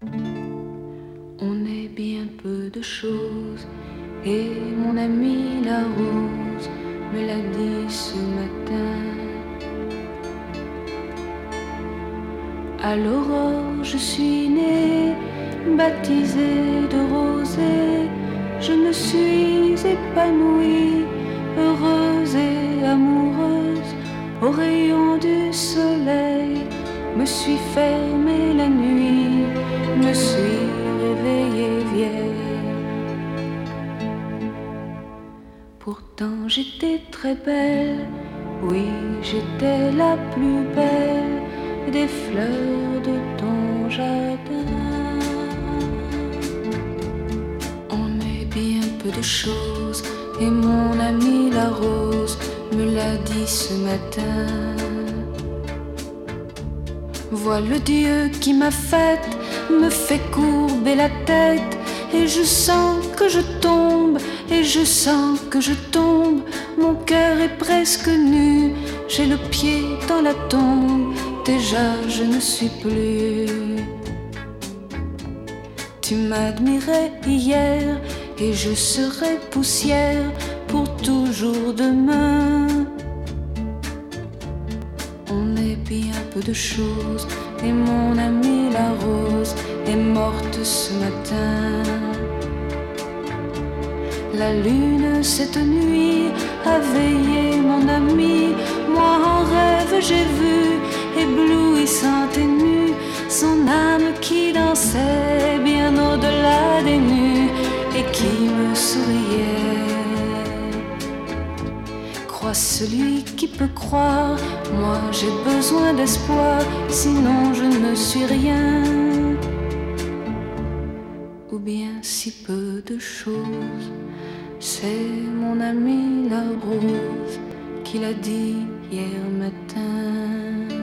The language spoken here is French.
On est bien peu de choses, et mon amie la rose me l'a dit ce matin. À l'aurore je suis née, baptisée de rosée, je me suis épanouie, heureuse et amoureuse, au rayon du soleil, me suis fermée la nuit, me suis réveillée vieille. Pourtant j'étais très belle, oui j'étais la plus belle des fleurs de ton jardin. On est bien peu de choses, et mon amie la rose me l'a dit ce matin. Vois le Dieu qui m'a faite, me fait courber la tête, et je sens que je tombe, et je sens que je tombe. Mon cœur est presque nu, j'ai le pied dans la tombe, déjà je ne suis plus. Tu m'admirais hier, et je serai poussière pour toujours demain. On est bien peu de choses, et mon amie la rose est morte ce matin. La lune cette nuit a veillé mon ami, moi en rêve j'ai vu, éblouissante et nue, son âme qui dansait bien au-delà des nues et qui me souriait. Crois celui qui peut croire, moi j'ai besoin d'espoir, sinon je ne suis rien. Ou bien si peu de choses, c'est mon amie la rose qui l'a dit hier matin.